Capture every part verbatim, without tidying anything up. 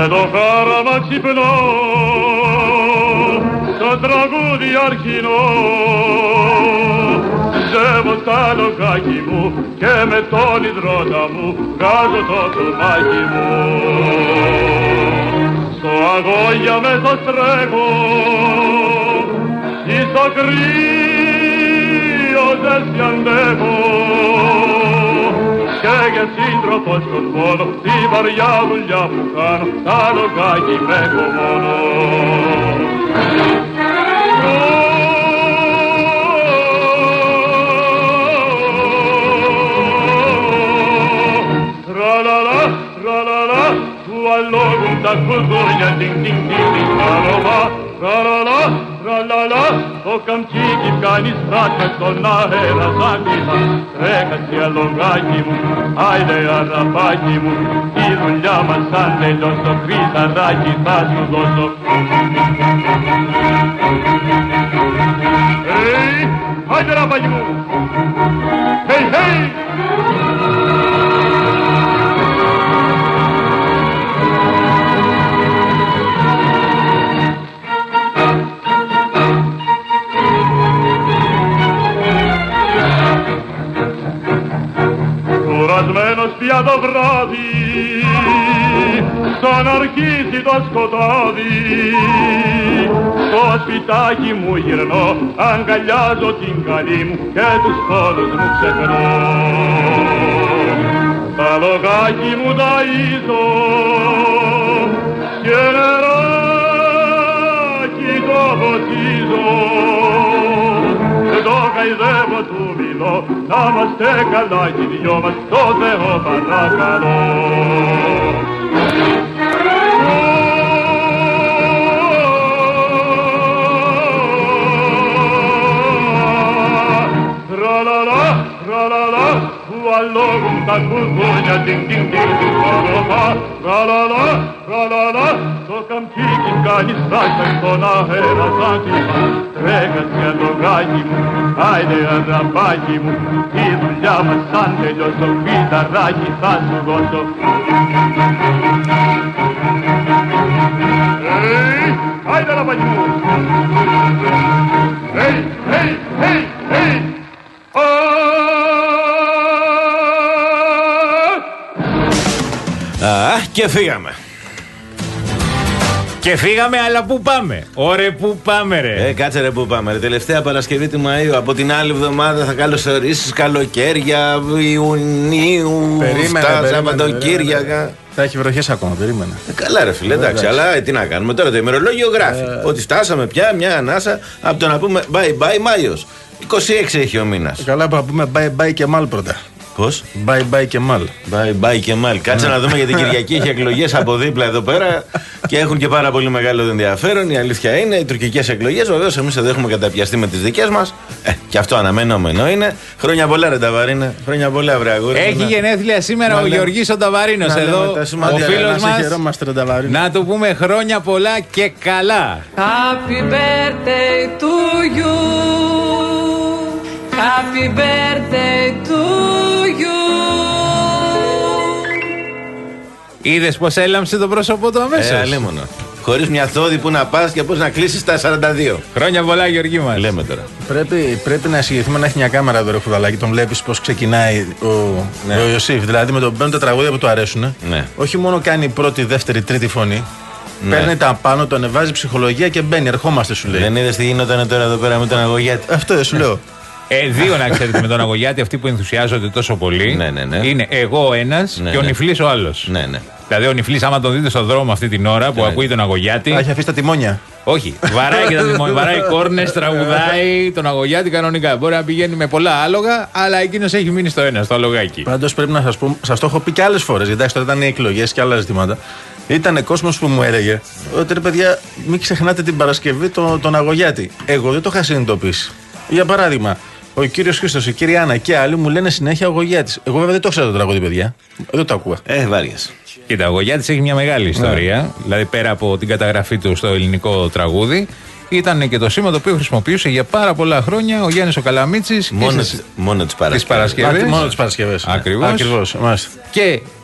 με το χάραμα ξυπνώ, το τραγούδι αρχινό. Ζεύω στα λογάκι μου και με τον υδρότα μου βγάζω το κουμάκι μου. Στο αγώγια μέσα στρέχω, ή στο κρύο ζέστη αντέχω. Και για σύντροφο στον πόνο, τη βαριά δουλειά που κάνω, τα λογάκι με έχω μόνο. Tra-la-la, tra-la-la, tu allogum ta culturnia, ding-ding-ding-ding, tra-la-la, tra-la-la, tra-la-la, το καμτσίκι κάνει στράκα στον αέρα σαν κύμα. Τρέχασε αλογάκι μου, άιντε αραπάκι μου, η δουλειά μας αν τελειώσω, κρυθαράκι θα σου δώσω. Hey, άιντε ραπάκι μου, hey, hey! Κουρασμένος πια το βράδυ, σαν αρχίσει το σκοτάδι, στο σπιτάκι μου γυρνώ, αγκαλιάζω την καλή μου και τους πόνους μου ξεχνώ. Τα λογάκι μου ταΐζω και νεράκι το ποτίζω. Το καηδεύω του μιλώ, να είμαστε καλά κι οι δυο μας, το Θεό παρακαλώ. Tra-la-la, tra-la-la, του αλόγουν τα κουδούνια, τιν-τιν-τιν, tra-la-la, tra-la-la, το καμτσίκι κάνει στράκα στον αέρα σαν κύμα. Τρέχασε αλογάκι μου, άιντε αραπάκι μου, η δουλειά μας σαν τελειώσω, φυταράκι θα σου δώσω. Hey, άιντε αραπάκι μου. Hey, hey, hey, hey. Α, και φύγαμε. Και φύγαμε, αλλά πού πάμε? Ωραία, πού πάμε, ρε. Ε, κάτσε ρε, πού πάμε, ρε. Τελευταία Παρασκευή του Μαΐου. Από την άλλη εβδομάδα θα καλωσορίσεις καλοκαίρια, Ιουνίου, περίμενε, Σαββατοκύριακα. Θα έχει βροχές ακόμα, περίμενα. Ε, καλά, ρε φίλε, εντάξει, αλλά ε, τι να κάνουμε τώρα, το ημερολόγιο γράφει. Ε... ότι φτάσαμε πια μια ανάσα από το να πούμε bye bye Μάιος. είκοσι έξι έχει ο μήνας. Καλά, που να πούμε bye bye και μάλ πρώτα. Πώς? Bye bye και μάλ. Bye bye και μάλ. Κάτσε να δούμε, για την Κυριακή έχει εκλογές από δίπλα εδώ πέρα και έχουν και πάρα πολύ μεγάλο ενδιαφέρον. Η αλήθεια είναι, οι τουρκικές εκλογές. Βεβαίως, εμείς εδώ έχουμε καταπιαστεί με τις δικές μας. Ε, και αυτό αναμενόμενο είναι. Χρόνια πολλά, ρε Ταβαρίνα. Χρόνια πολλά, βρε αγόρι. Έχει να... γενέθλια σήμερα να ο Γεωργής ο Ταβαρίνος εδώ. Ο φίλος μας. Να του πούμε χρόνια πολλά και καλά. Happy birthday to you. Happy birthday to you. Είδες πως έλαμψε το πρόσωπό του αμέσως? Ε, αλίμονο. Χωρίς μια θόδη που να πας και πώς να κλείσεις τα σαράντα δύο. Χρόνια πολλά, Γεωργή μας. Λέμε τώρα. Πρέπει, πρέπει να εισηγηθούμε να έχει μια κάμερα εδώ, ρε Φουδαλάκη. Τον βλέπεις πως ξεκινάει ο, ναι. ο Ιωσήφ. Δηλαδή με τον παίρνουν τα τραγούδια που του αρέσουν. Ναι. Όχι μόνο κάνει πρώτη, δεύτερη, τρίτη φωνή. Ναι. Παίρνει τα πάνω, το ανεβάζει ψυχολογία και μπαίνει. Ερχόμαστε, σου λέει. Δεν είδες τι γινόταν τώρα εδώ πέρα με τον Αγωγιάτη? Αυτό δεν σου λέω. Ε, δύο να ξέρετε με τον Αγωγιάτη, αυτοί που ενθουσιάζονται τόσο πολύ. Ναι, ναι, ναι. Είναι εγώ ένας ναι, και ο ναι. Νιφλής ο άλλος. Ναι, ναι. Δηλαδή ο Νιφλής, άμα τον δείτε στον δρόμο αυτή την ώρα που ναι, ακούει τον Αγωγιάτη. Θα έχει αφήσει τα τιμόνια. Όχι, βαράει και τα τιμόνια. Βαράει κόρνες, τραγουδάει τον Αγωγιάτη κανονικά. Μπορεί να πηγαίνει με πολλά άλογα, αλλά εκείνος έχει μείνει στο ένα, στο αλογάκι. Πάντως πρέπει να σας πω, σας το έχω πει και άλλες φορές. Γιατί τώρα ήταν οι εκλογές και άλλα ζητήματα. Ήταν κόσμος που μου έλεγε ότι ρε παιδιά, μην ξεχνάτε την Παρασκευή τον, τον Αγωγιάτη. Εγώ δεν το είχα συνειδητοποιήσει. Για παράδειγμα, ο κύριος Χρήστος, η κυρία Άννα και άλλοι μου λένε συνέχεια Αγωγιάτης. Εγώ βέβαια δεν το ξέρω το τραγούδι, παιδιά. Δεν το ακούω. Ε, βάριας. Κοίτα, ο Αγωγιάτης έχει μια μεγάλη ιστορία. Ναι. Δηλαδή, πέρα από την καταγραφή του στο ελληνικό τραγούδι, ήταν και το σήμα το οποίο χρησιμοποιούσε για πάρα πολλά χρόνια ο Γιάννης ο Καλαμίτσης. Μόνο, στις... μόνο τις Παρασκευές. Παρασκευές. Μόνο τις Παρασκευές. Ακριβώς. Ακριβώς. Και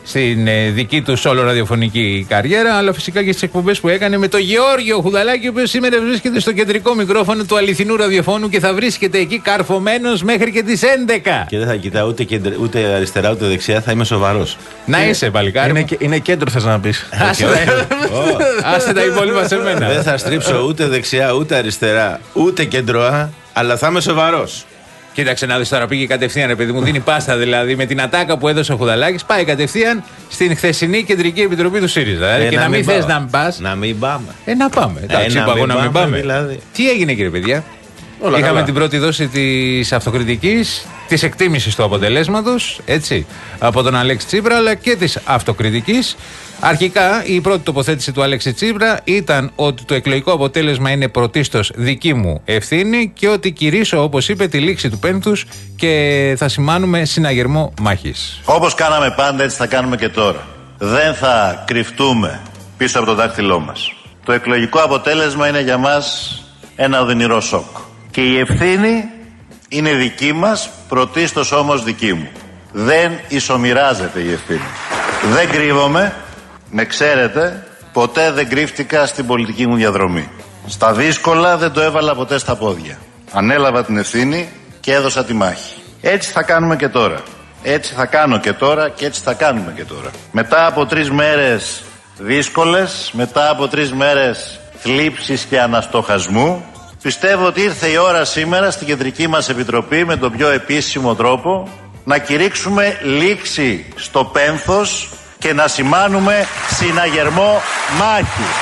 στην ε, δική του όλο ραδιοφωνική καριέρα, αλλά φυσικά και στις εκπομπές που έκανε με τον Γεώργιο Χουδαλάκη, ο οποίος σήμερα βρίσκεται στο κεντρικό μικρόφωνο του αληθινού ραδιοφώνου και θα βρίσκεται εκεί καρφωμένος μέχρι και τις έντεκα. Και δεν θα κοιτάω ούτε, κεντρ, ούτε αριστερά ούτε δεξιά, θα είμαι σοβαρός. Να ε, είσαι, παλικάρι. Είναι, είναι κέντρο, θες να πεις. Άσε τα υπόλοιπα σε μένα. Δεν θα στρίψω ούτε δεξιά ούτε αριστερά ούτε κεντροά, αλλά θα είμαι σοβαρός. Κοίταξε να δεις τώρα, πήγε κατευθείαν, ρε παιδί μου, δίνει πάστα δηλαδή με την ατάκα που έδωσε ο Χουδαλάκης. Πάει κατευθείαν στην χθεσινή κεντρική επιτροπή του ΣΥΡΙΖΑ. Ε, και να, να μην θες να πας. Να μην πάμε. Ε, να πάμε. Εντάξει, είπα εγώ να μην πάμε. Δηλαδή. Τι έγινε, κύριε παιδιά? Όλα Είχαμε καλά. Την πρώτη δόση της αυτοκριτικής, της εκτίμησης του αποτελέσματος, έτσι, από τον Αλέξη Τσίπρα, αλλά και της αυτοκριτικής. Αρχικά, η πρώτη τοποθέτηση του Αλέξη Τσίπρα ήταν ότι το εκλογικό αποτέλεσμα είναι πρωτίστως δική μου ευθύνη και ότι κηρύσω, όπως είπε, τη λήξη του πένθους και θα σημάνουμε συναγερμό μάχης. Όπως κάναμε πάντα, έτσι θα κάνουμε και τώρα. Δεν θα κρυφτούμε πίσω από το δάχτυλό μας. Το εκλογικό αποτέλεσμα είναι για μας ένα οδυνηρό σοκ. Και η ευθύνη είναι δική μας, πρωτίστως όμως δική μου. Δεν ισομοιράζεται η ευθύνη. Δεν κρύβομαι. Με ξέρετε, ποτέ δεν κρύφτηκα στην πολιτική μου διαδρομή. Στα δύσκολα δεν το έβαλα ποτέ στα πόδια. Ανέλαβα την ευθύνη και έδωσα τη μάχη. Έτσι θα κάνουμε και τώρα. Έτσι θα κάνω και τώρα και έτσι θα κάνουμε και τώρα. Μετά από τρεις μέρες δύσκολες, μετά από τρεις μέρες θλίψης και αναστοχασμού, πιστεύω ότι ήρθε η ώρα σήμερα στην κεντρική μας επιτροπή με τον πιο επίσημο τρόπο να κηρύξουμε λήξη στο πένθος και να σημάνουμε συναγερμό μάχης.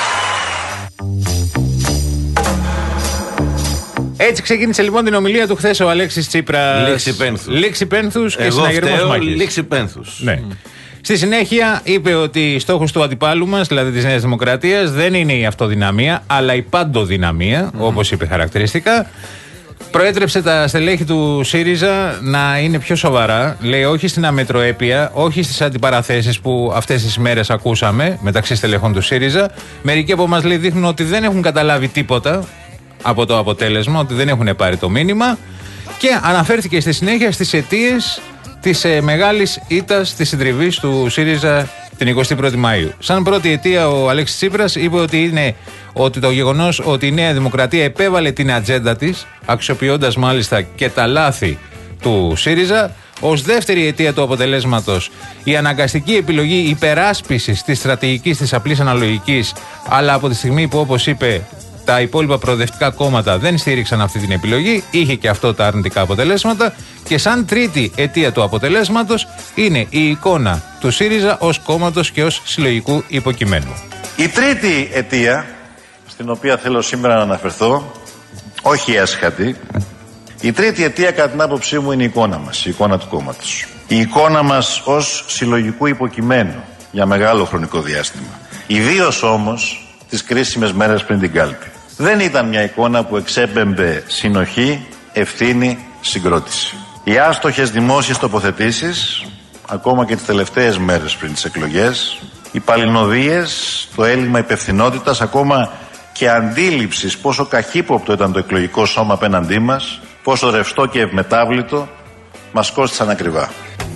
Έτσι ξεκίνησε λοιπόν την ομιλία του χθες ο Αλέξης Τσίπρας. Λήξη πένθους. Λήξη πένθους και Εγώ συναγερμός φταίω, μάχης. Λήξη πένθους. Ναι. Mm. Στη συνέχεια είπε ότι στόχος του αντιπάλου μας, δηλαδή της Νέας Δημοκρατίας, δεν είναι η αυτοδυναμία, αλλά η παντοδυναμία, mm. όπως είπε χαρακτηριστικά. Προέτρεψε τα στελέχη του ΣΥΡΙΖΑ να είναι πιο σοβαρά. Λέει όχι στην αμετροέπεια, όχι στις αντιπαραθέσεις που αυτές τις μέρες ακούσαμε μεταξύ στελεχών του ΣΥΡΙΖΑ. Μερικοί από μας λέει δείχνουν ότι δεν έχουν καταλάβει τίποτα από το αποτέλεσμα, ότι δεν έχουν πάρει το μήνυμα. Και αναφέρθηκε στη συνέχεια στις αιτίες της ε, μεγάλης ήττας της συντριβής του ΣΥΡΙΖΑ την εικοστή πρώτη Μαΐου. Σαν πρώτη αιτία ο Αλέξης Τσίπρας είπε ότι είναι ότι το γεγονός ότι η Νέα Δημοκρατία επέβαλε την ατζέντα της, αξιοποιώντας μάλιστα και τα λάθη του ΣΥΡΙΖΑ. Ως δεύτερη αιτία του αποτελέσματος, η αναγκαστική επιλογή υπεράσπισης της στρατηγικής της απλής αναλογικής, αλλά από τη στιγμή που, όπως είπε, τα υπόλοιπα προοδευτικά κόμματα δεν στήριξαν αυτή την επιλογή, είχε και αυτό τα αρνητικά αποτελέσματα. Και σαν τρίτη αιτία του αποτελέσματος είναι η εικόνα του ΣΥΡΙΖΑ ως κόμματος και ως συλλογικού υποκειμένου. Η τρίτη αιτία, στην οποία θέλω σήμερα να αναφερθώ, όχι έσχατη, η τρίτη αιτία κατά την άποψή μου είναι η εικόνα μας, η εικόνα του κόμματος. Η εικόνα μας ως συλλογικού υποκειμένου για μεγάλο χρονικό διάστημα. Ιδίως όμως τις κρίσιμες μέρες πριν την κάλπη. Δεν ήταν μια εικόνα που εξέπεμπε συνοχή, ευθύνη, συγκρότηση. Οι άστοχες δημόσιες τοποθετήσεις, ακόμα και τις τελευταίες μέρες πριν τις εκλογές, οι παλινοδίες, το έλλειμμα υπευθυνότητας, ακόμα και αντίληψης πόσο καχύποπτο ήταν το εκλογικό σώμα απέναντί μας, πόσο ρευστό και ευμετάβλητο, μας κόστησαν ακριβά.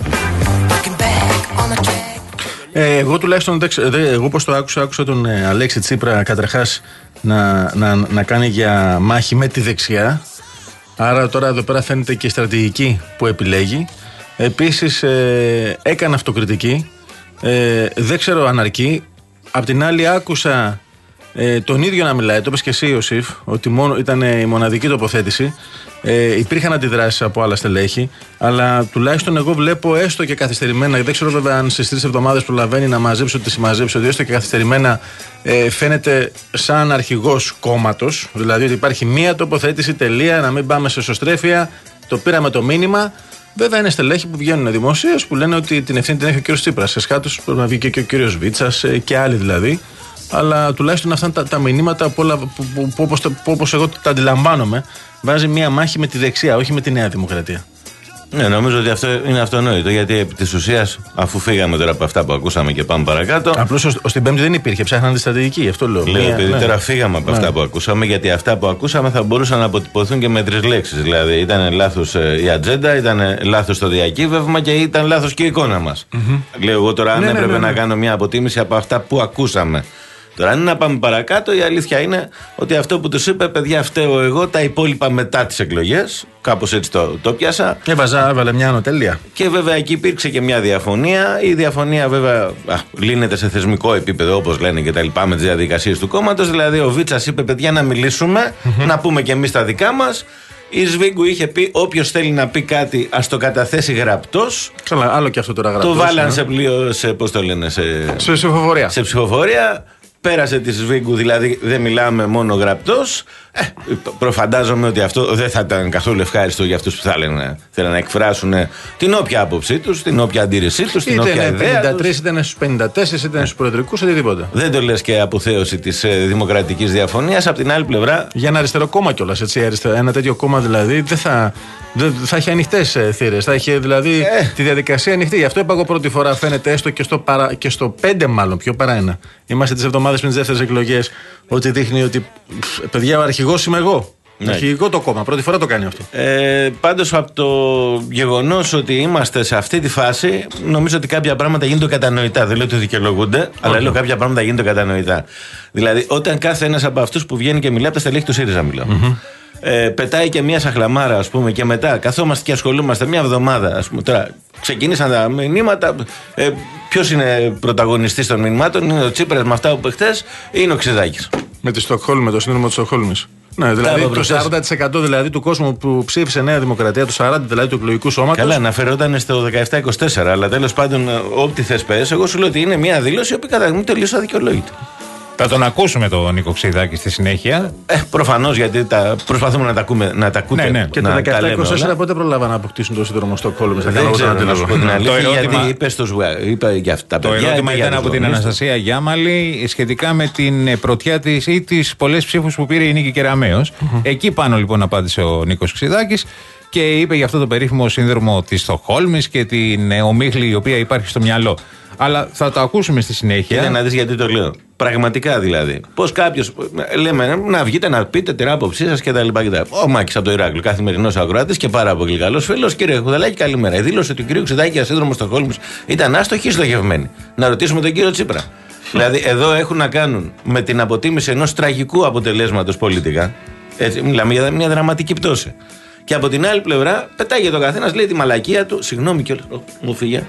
Ε, εγώ τουλάχιστον, εγώ πως το άκουσα, άκουσα τον ε, Αλέξη Τσίπρα καταρχάς να, να, να κάνει για μάχη με τη δεξιά. Άρα τώρα εδώ πέρα φαίνεται και η στρατηγική που επιλέγει. Επίσης ε, έκανε αυτοκριτική. Ε, δεν ξέρω αν αρκεί. Απ' την άλλη άκουσα ε, τον ίδιο να μιλάει, το είπες και εσύ Ιωσήφ, ότι μόνο, ήταν η μοναδική τοποθέτηση. Ε, υπήρχαν αντιδράσεις από άλλα στελέχη, αλλά τουλάχιστον εγώ βλέπω έστω και καθυστερημένα. Δεν ξέρω βέβαια αν στις τρεις εβδομάδες προλαβαίνει να μαζέψει ό,τι συμμαζέψει, ότι έστω και καθυστερημένα ε, φαίνεται σαν αρχηγός κόμματος. Δηλαδή ότι υπάρχει μία τοποθέτηση, τελεία, να μην πάμε σε εσωστρέφεια. Το πήραμε το μήνυμα. Βέβαια είναι στελέχη που βγαίνουν δημοσίως που λένε ότι την ευθύνη την έχει ο κύριος Τσίπρας. Σε σκάτους πρέπει να βγει και ο κύριος Βίτσας και άλλοι δηλαδή. Αλλά τουλάχιστον αυτά τα, τα μηνύματα που, που, που, που, όπως, που όπως εγώ τα αντιλαμβάνομαι, βάζει μία μάχη με τη δεξιά, όχι με τη Νέα Δημοκρατία. Ναι, νομίζω ότι αυτό είναι αυτονόητο, γιατί επί της ουσίας, αφού φύγαμε τώρα από αυτά που ακούσαμε και πάμε παρακάτω. Απλώς ως την Πέμπτη δεν υπήρχε, ψάχναν τη στρατηγική, αυτό λέω. Λέω, επειδή ναι. τώρα φύγαμε από ναι. αυτά που ακούσαμε, γιατί αυτά που ακούσαμε θα μπορούσαν να αποτυπωθούν και με τρεις λέξεις. Δηλαδή, ήταν λάθος η ατζέντα, ήταν λάθος το διακύβευμα και ήταν λάθος και η εικόνα μας. Mm-hmm. Λέω εγώ τώρα, αν ναι, έπρεπε ναι, ναι, ναι. να κάνω μια αποτίμηση από αυτά που ακούσαμε. Τώρα, αν είναι να πάμε παρακάτω, η αλήθεια είναι ότι αυτό που τους είπε, παιδιά, φταίω εγώ, τα υπόλοιπα μετά τις εκλογές. Κάπως έτσι το, το πιάσα. Έβαζα, έβαλε μια ανωτέλεια. Και βέβαια εκεί υπήρξε και μια διαφωνία. Η διαφωνία βέβαια α, λύνεται σε θεσμικό επίπεδο, όπως λένε και τα λοιπά, με τις διαδικασίες του κόμματος. Δηλαδή, ο Βίτσας είπε, παιδιά, να μιλήσουμε, mm-hmm. να πούμε και εμείς τα δικά μας. Η Σβίγκου είχε πει: όποιος θέλει να πει κάτι, ας το καταθέσει γραπτός. Καλά, άλλο και αυτό τώρα γραπτός. Το βάλαν ναι. σε πλοίο, σε, πώς το λένε, σε, σε ψηφοφορία. Σε ψηφοφορία. Πέρασε τη Σβίγκου, δηλαδή δεν μιλάμε μόνο γραπτός. Ε, προφαντάζομαι ότι αυτό δεν θα ήταν καθόλου ευχάριστο για αυτούς που θα λένε, θέλουν να εκφράσουν την όποια άποψή τους, την όποια αντίρρησή τους, την όποια ιδέα τους. Είτε πενήντα τρία, είτε στους πενήντα τέσσερα, είτε στους προεδρικούς, οτιδήποτε. Δεν το λες και αποθέωση της ε, δημοκρατικής διαφωνίας. Απ' την άλλη πλευρά. Για ένα αριστερό κόμμα κιόλας. Ένα τέτοιο κόμμα δηλαδή δεν θα, δεν, θα έχει ανοιχτές ε, θύρες. Θα έχει δηλαδή ε. τη διαδικασία ανοιχτή. Γι' αυτό είπα εγώ πρώτη φορά, φαίνεται έστω και στο, παρα, και στο πέντε, μάλλον πιο παρά ένα. Είμαστε τις εβδομάδες πριν τις δεύτερες εκλογές. Ότι δείχνει ότι παιδιά, ο αρχηγός είμαι εγώ. Ναι. Αρχηγικό το κόμμα. Πρώτη φορά το κάνει αυτό. Ε, πάντως από το γεγονός ότι είμαστε σε αυτή τη φάση, νομίζω ότι κάποια πράγματα γίνονται κατανοητά. Δεν λέω ότι δικαιολογούνται, okay. αλλά λέω κάποια πράγματα γίνονται κατανοητά. Δηλαδή, όταν κάθε ένας από αυτούς που βγαίνει και μιλάει από τα στελέχη του ΣΥΡΙΖΑ, μιλάω. Mm-hmm. Ε, πετάει και μια σαχλαμάρα, ας πούμε, και μετά καθόμαστε και ασχολούμαστε μια εβδομάδα. Ας πούμε, τώρα ξεκίνησαν τα μηνύματα. Ε, Ποιος είναι πρωταγωνιστής των μηνυμάτων, είναι ο Τσίπρας με αυτά που είπε χτες ή είναι ο Ξηδάκης. Με τη Στοκχόλμη, με το σύνδρομο της Στοκχόλμης. Ναι, δηλαδή το σαράντα τοις εκατό δηλαδή του κόσμου που ψήφισε Νέα Δημοκρατία, το σαράντα τοις εκατό δηλαδή του εκλογικού σώματος. Καλά, αναφερόταν στο δεκαεπτά είκοσι τέσσερα, αλλά τέλος πάντων, ό,τι θες πες, εγώ σου λέω ότι είναι μια δήλωση που κατά μου τελείως αδικαιολόγητη. Θα τον ακούσουμε τον Νίκο Ξηδάκη στη συνέχεια. Ε, προφανώς, γιατί τα προσπαθούμε να τα, ακούμε, να τα ακούτε. Ναι, ναι. Και το δεκαεπτά είκοσι τέσσερα πότε προλάβαν να αποκτήσουν το σύνδρομο Στοκχόλμης. Δεν ξέρω να σου πω την αλήθεια, γιατί είπε στο είπε για αυτά. Το παιδιά, ερώτημα ήταν από την Αναστασία Γιάμαλη σχετικά με την πρωτιά της ή τις πολλές ψήφους που πήρε η Νίκη Κεραμέως. Mm-hmm. Εκεί πάνω λοιπόν απάντησε ο Νίκος Ξηδάκης και είπε για αυτό το περίφημο σύνδρομο της Στοκχόλμης και την ομίχλη η οποία υπάρχει στο μυαλό. Αλλά θα το ακούσουμε στη συνέχεια. Κοίτα να δεις γιατί το λέω. Πραγματικά δηλαδή. Πώς κάποιος. Λέμε να βγείτε να πείτε την άποψή σας κτλ. Ο Μάκης από το Ηράκλειο, καθημερινός αγρότης και πάρα πολύ καλός φίλος. Κύριε Χουδαλάκη, καλημέρα. Η δήλωση του κυρίου Ξηδάκη για σύνδρομο Στοκχόλμης ήταν άστοχη ή στοχευμένη. Να ρωτήσουμε τον κύριο Τσίπρα. Δηλαδή εδώ έχουν να κάνουν με την αποτίμηση ενός τραγικού αποτελέσματος πολιτικά. Έτσι, μιλάμε για μια δραματική πτώση. Και από την άλλη πλευρά πετάγει το καθένας, λέει τη μαλακία του. Συγγνώμη κιόλας. Μου φύγε.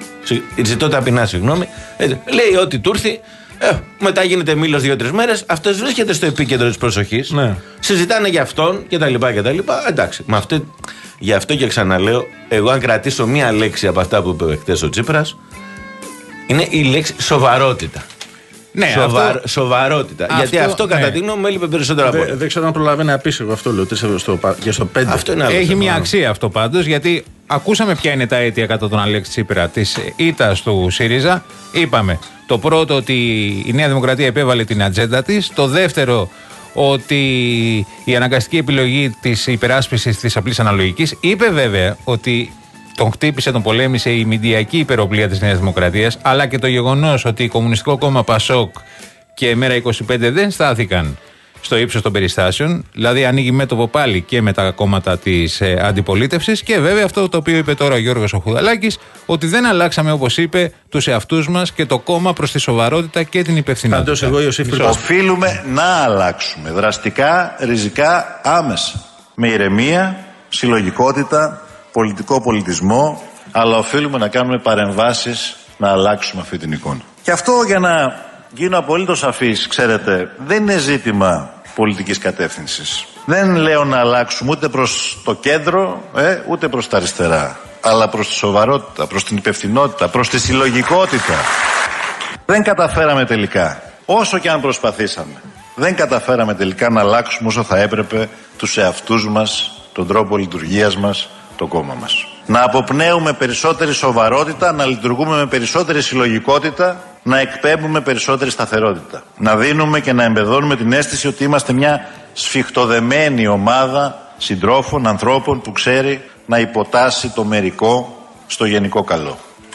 Ζητώ ταπεινά συγγνώμη. Έτσι, λέει ό,τι του έρθει. Ε, μετά γίνεται μήλος δύο-τρεις μέρες. Αυτός βρίσκεται στο επίκεντρο της προσοχής. Ναι. Συζητάνε για αυτόν κτλ. Εντάξει, με αυτή, γι' αυτό και ξαναλέω, εγώ αν κρατήσω μία λέξη από αυτά που είπε χτες ο Τσίπρας, είναι η λέξη σοβαρότητα. Ναι, Σοβαρ, αυτό, σοβαρότητα. αυτό, γιατί αυτό ναι. κατά τη γνώμη μου έλειπε περισσότερο από όλα. Δεν ξέρω αν προλαβαίνει να πει εγώ αυτό λέω. Στο, και στο πέντε. Αυτό είναι Έχει μια αξία αυτό πάντως, γιατί ακούσαμε ποια είναι τα αίτια κατά τον Αλέξη Τσίπρα της ήττας του ΣΥΡΙΖΑ. Είπαμε το πρώτο ότι η Νέα Δημοκρατία επέβαλε την ατζέντα της. Το δεύτερο ότι η αναγκαστική επιλογή της υπεράσπισης της απλής αναλογικής. Είπε βέβαια ότι τον χτύπησε, τον πολέμησε η μηντιακή υπεροπλία της Νέας Δημοκρατίας, αλλά και το γεγονός ότι η Κομμουνιστικό Κόμμα Πασόκ και Μέρα είκοσι πέντε δεν στάθηκαν στο ύψος των περιστάσεων, δηλαδή ανοίγει μέτωπο πάλι και με τα κόμματα της ε, αντιπολίτευσης και βέβαια αυτό το οποίο είπε τώρα ο Γιώργος ο Χουδαλάκης, ότι δεν αλλάξαμε όπως είπε τους εαυτούς μας και το κόμμα προς τη σοβαρότητα και την υπευθυνότητα. Πάντως εγώ Ιωσήφ οφείλουμε να αλλάξουμε δραστικά, ριζικά, άμεσα, με ηρεμία, συλλογικότητα, πολιτικό πολιτισμό, αλλά οφείλουμε να κάνουμε παρεμβάσεις να αλλάξουμε αυτή την εικόνα. Και αυτό, για να γίνω απολύτως σαφής, ξέρετε, δεν είναι ζήτημα πολιτικής κατεύθυνσης. Δεν λέω να αλλάξουμε ούτε προς το κέντρο, ε, ούτε προς τα αριστερά, αλλά προς τη σοβαρότητα, προς την υπευθυνότητα, προς τη συλλογικότητα. Δεν καταφέραμε τελικά, όσο και αν προσπαθήσαμε, δεν καταφέραμε τελικά να αλλάξουμε όσο θα έπρεπε τους εαυτούς μας, τον τρόπο λειτουργίας μας, το κόμμα μας. Να αποπνέουμε περισσότερη σοβαρότητα, να λειτουργούμε με περισσότερη συλλογικότητα, να εκπέμπουμε περισσότερη σταθερότητα. Να δίνουμε και να εμπεδώνουμε την αίσθηση ότι είμαστε μια σφιχτοδεμένη ομάδα συντρόφων, ανθρώπων που ξέρει να υποτάσει το μερικό στο γενικό καλό.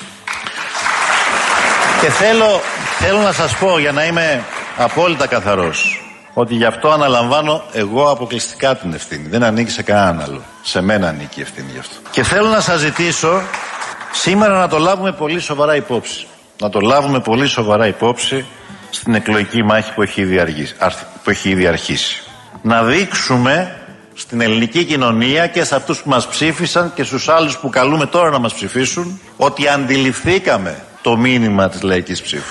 Και θέλω, θέλω να σας πω, για να είμαι απόλυτα καθαρός, ότι γι' αυτό αναλαμβάνω εγώ αποκλειστικά την ευθύνη. Δεν ανήκει σε κανέναν άλλο. Σε μένα ανήκει η ευθύνη γι' αυτό. Και θέλω να σας ζητήσω σήμερα να το λάβουμε πολύ σοβαρά υπόψη. Να το λάβουμε πολύ σοβαρά υπόψη στην εκλογική μάχη που έχει ήδη, αργήσει, που έχει ήδη αρχίσει. Να δείξουμε στην ελληνική κοινωνία και σε αυτούς που μας ψήφισαν και στους άλλους που καλούμε τώρα να μας ψηφίσουν ότι αντιληφθήκαμε το μήνυμα της λαϊκής ψήφου.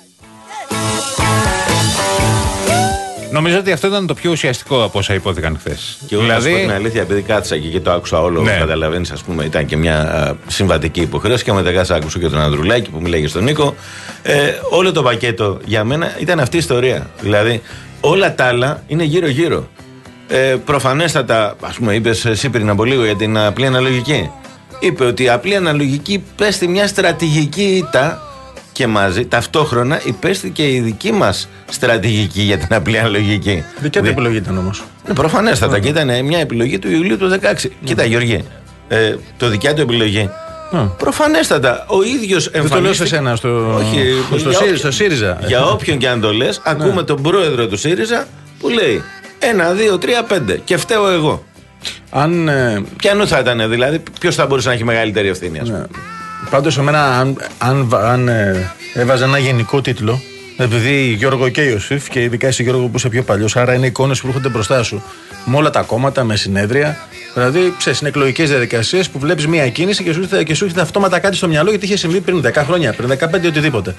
Νομίζω ότι αυτό ήταν το πιο ουσιαστικό από όσα υπόθηκαν χθες. Και εγώ δηλαδή... να σου πω την αλήθεια, επειδή κάθισα και, και το άκουσα όλο, ναι. Καταλαβαίνεις, ας πούμε, ήταν και μια α, συμβατική υποχρέωση και μετά άκουσα και τον Ανδρουλάκη που μιλάει στον Νίκο. Ε, όλο το πακέτο για μένα ήταν αυτή η ιστορία. Δηλαδή, όλα τα άλλα είναι γύρω-γύρω. Ε, προφανέστατα, ας πούμε, είπες εσύ πριν από λίγο για την απλή αναλογική. Είπε ότι η απλή αναλογική πέστη μια στρατηγική ήττα. Και μαζί, ταυτόχρονα υπέστηκε η δική μας στρατηγική για την απλή αναλογική. Δικιά του επιλογή ήταν όμως. Ναι, προφανέστατα. Mm. Και ήταν μια επιλογή του Ιουλίου του δεκαέξι. Mm. Κοίτα, Γιώργη, ε, το δικιά του επιλογή. Mm. Προφανέστατα. Ο ίδιος εμφανίστηκε. Δεν το λέω σε σένα, στο, όχι, στο, στο, στο ΣΥΡΙΖΑ. Για όποιον και αν το λες, ακούμε τον πρόεδρο του ΣΥΡΙΖΑ που λέει ένα, δύο, τρία, πέντε και φταίω εγώ. Αν. Ε... Ποιανού θα ήταν, δηλαδή, ποιος θα μπορούσε να έχει μεγαλύτερη ευθύνη, ας πούμε. Πάντως, εμένα, αν, αν, αν ε, έβαζα ένα γενικό τίτλο, επειδή Γιώργο και Ιωσήφ, και ειδικά εσύ Γιώργο που είσαι πιο παλιός, άρα είναι εικόνες που έρχονται μπροστά σου, με όλα τα κόμματα, με συνέδρια, δηλαδή ξέρεις, είναι εκλογικές διαδικασίες που βλέπεις μία κίνηση και σου έρχεται αυτόματα κάτι στο μυαλό γιατί είχε συμβεί πριν δέκα χρόνια, πριν δεκαπέντε, οτιδήποτε.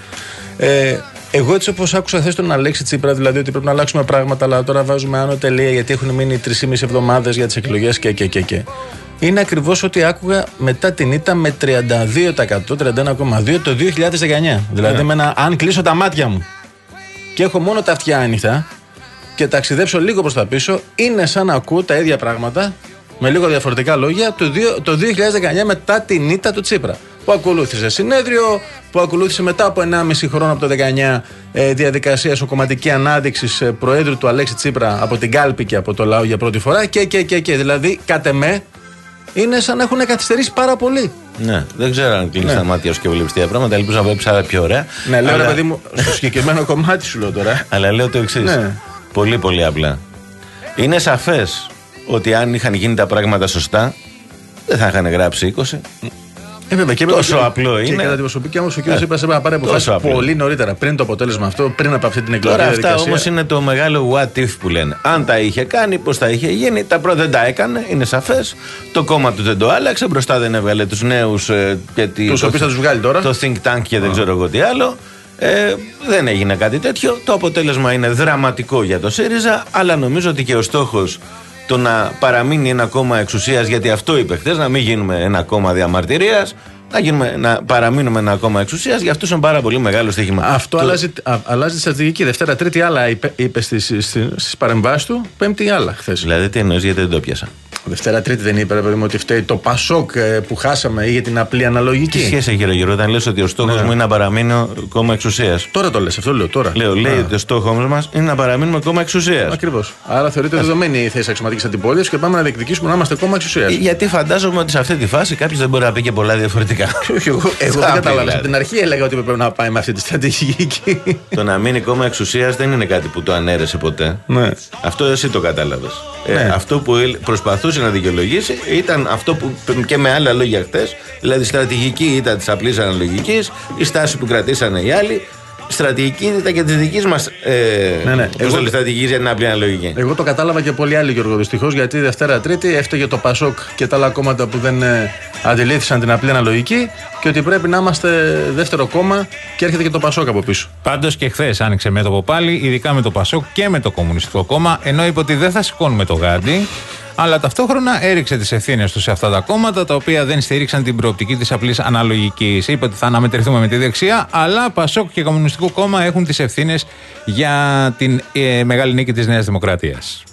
Ε, εγώ έτσι όπως άκουσα χθες τον Αλέξη Τσίπρα, δηλαδή ότι πρέπει να αλλάξουμε πράγματα, αλλά τώρα βάζουμε άνω τελεία γιατί έχουν μείνει τρεις και μισή εβδομάδες για τις εκλογές και, και, και, και. Είναι ακριβώς ότι άκουγα μετά την ήττα με τριάντα δύο τοις εκατό, τριάντα ένα κόμμα δύο το δύο χιλιάδες δεκαεννιά. Δηλαδή, με ένα, αν κλείσω τα μάτια μου και έχω μόνο τα αυτιά άνοιχτα και ταξιδέψω λίγο προς τα πίσω, είναι σαν να ακούω τα ίδια πράγματα με λίγο διαφορετικά λόγια το, το δύο χιλιάδες δεκαεννιά μετά την ήττα του Τσίπρα. Που ακολούθησε συνέδριο, που ακολούθησε μετά από ενάμιση χρόνο από το δεκαεννιά ε, διαδικασία σοκομματική ανάδειξη ε, Προέδρου του Αλέξη Τσίπρα από την κάλπη και από το λαό για πρώτη φορά και, και, και, και. Δηλαδή, κατ' εμέ, είναι σαν να έχουν καθυστερήσει πάρα πολύ. Ναι, δεν ξέρω αν κλείνει ναι. τα μάτια σου και βλέπει τέτοια πράγματα. Ελπίζω να βλέπει άλλα πιο ωραία. Ναι, λέω αλλά... ρε παιδί μου, στο συγκεκριμένο κομμάτι σου λέω τώρα. Αλλά λέω το εξής. Ναι. Πολύ, πολύ απλά. Είναι σαφές ότι αν είχαν γίνει τα πράγματα σωστά, δεν θα είχαν γράψει είκοσι. Ε, βέβαια, και τόσο και, απλό είναι. Και κατά την προσωπική όμως ο κ. Είπα σε να πάρει αποφάσεις πολύ νωρίτερα, πριν το αποτέλεσμα αυτό, πριν από αυτή την εκλογή. Τώρα αυτά όμως είναι το μεγάλο what if που λένε. Αν τα είχε κάνει, πώς τα είχε γίνει. Τα πρώτα δεν τα έκανε, είναι σαφές. Το κόμμα του δεν το άλλαξε. Μπροστά δεν έβγαλε τους νέους. Ε, τους οποίους θα τους βγάλει τώρα. Το think tank και oh. δεν ξέρω εγώ τι άλλο. Ε, δεν έγινε κάτι τέτοιο. Το αποτέλεσμα είναι δραματικό για το ΣΥΡΙΖΑ, αλλά νομίζω ότι και ο στόχος το να παραμείνει ένα κόμμα εξουσίας, γιατί αυτό είπε χθες, να μην γίνουμε ένα κόμμα διαμαρτυρίας, να, γίνουμε, να παραμείνουμε ένα κόμμα εξουσίας, για αυτούς είναι πάρα πολύ μεγάλο στοίχημα. Αυτό το... αλλάζει, α, αλλάζει τη στρατηγική. Δευτέρα, Τρίτη άλλα είπε, είπε στις, στις παρεμβάσεις του, Πέμπτη άλλα χθες. Δηλαδή τι εννοείς, γιατί δεν το πιάσα. Δευτέρα, Τρίτη δεν είπε, ρε παιδί μου, ότι φταίει το Πασόκ που χάσαμε ή για την απλή αναλογική. Τι σχέση έχει, ρε Γιώργο, όταν λες ότι ο στόχος ναι. μου είναι να παραμείνω κόμμα εξουσίας. Τώρα το λες, αυτό λέω τώρα. Λέω, λέει ότι ο στόχος μας είναι να παραμείνουμε κόμμα εξουσίας. Ακριβώς. Άρα θεωρείται δεδομένη η θέση αξιωματικής αντιπολίτευσης και πάμε να διεκδικήσουμε να είμαστε κόμμα εξουσίας. Γιατί φαντάζομαι ότι σε αυτή τη φάση κάποιος δεν μπορεί να πει και πολλά διαφορετικά. εγώ εγώ δεν κατάλαβα. Από την αρχή έλεγα ότι πρέπει να πάει με αυτή τη στρατηγική. Το να μείνει κόμμα εξουσίας δεν είναι κάτι που το ανέρεσε ποτέ. Αυτό εσύ το κατάλαβες. Αυτό που προσπαθούσε να δικαιολογήσει ήταν αυτό που και με άλλα λόγια χτες, δηλαδή στρατηγική ήταν της απλής αναλογικής, η στάση που κρατήσανε οι άλλοι, στρατηγική ήταν και της δικής μας ε, ναι, ναι. Εγώ, στρατηγικής για την απλή αναλογική. Εγώ το κατάλαβα και πολλοί άλλοι, Γιώργο, δυστυχώς, γιατί Δευτέρα Τρίτη έφταιγε το Πασόκ και τα άλλα κόμματα που δεν ε, αντιλήφθησαν την απλή αναλογική και ότι πρέπει να είμαστε δεύτερο κόμμα και έρχεται και το Πασόκ από πίσω. Πάντως και χθες άνοιξε μέτωπο πάλι, ειδικά με το Πασόκ και με το Κομμουνιστικό Κόμμα, ενώ είπε ότι δεν θα σηκώνουμε το γάντι, αλλά ταυτόχρονα έριξε τις ευθύνες του σε αυτά τα κόμματα τα οποία δεν στήριξαν την προοπτική της απλής αναλογικής. Είπε ότι θα αναμετρηθούμε με τη δεξιά, αλλά Πασόκ και Κομμουνιστικό Κόμμα έχουν τις ευθύνες για την ε, μεγάλη νίκη της Νέας Δημοκρατίας.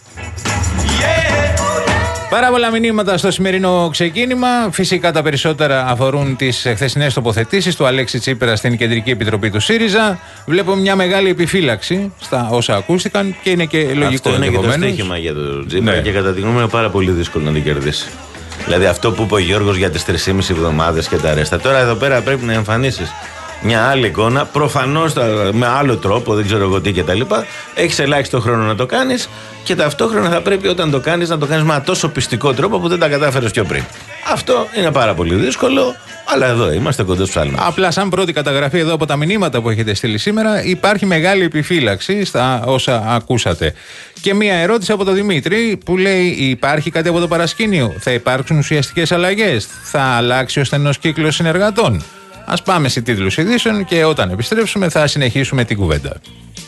Πάρα πολλά μηνύματα στο σημερινό ξεκίνημα. Φυσικά τα περισσότερα αφορούν τις χθεσινές τοποθετήσεις του Αλέξη Τσίπρα στην Κεντρική Επιτροπή του ΣΥΡΙΖΑ. Βλέπω μια μεγάλη επιφύλαξη στα όσα ακούστηκαν και είναι και λογικό. Αυτό είναι και το στοίχημα για τον Τσίπρα ναι. και κατά τη γνώμη μου είναι πάρα πολύ δύσκολο να την κερδίσει. Δηλαδή αυτό που είπε ο Γιώργος για τις τρεις και μισή εβδομάδες και τα ρέστα. Τώρα εδώ πέρα πρέπει να εμφανίσεις μια άλλη εικόνα, προφανώς με άλλο τρόπο, δεν ξέρω εγώ τι κτλ. Έχεις ελάχιστο χρόνο να το κάνεις και ταυτόχρονα θα πρέπει όταν το κάνεις να το κάνεις με ένα τόσο πιστικό τρόπο που δεν τα κατάφερες πιο πριν. Αυτό είναι πάρα πολύ δύσκολο, αλλά εδώ είμαστε κοντά στους άλλους. Απλά, σαν πρώτη καταγραφή εδώ από τα μηνύματα που έχετε στείλει σήμερα, υπάρχει μεγάλη επιφύλαξη στα όσα ακούσατε. Και μία ερώτηση από τον Δημήτρη που λέει: υπάρχει κάτι από το παρασκήνιο, θα υπάρξουν ουσιαστικές αλλαγές, θα αλλάξει ο στενός κύκλος συνεργατών? Ας πάμε σε τίτλους ειδήσεων και όταν επιστρέψουμε θα συνεχίσουμε την κουβέντα.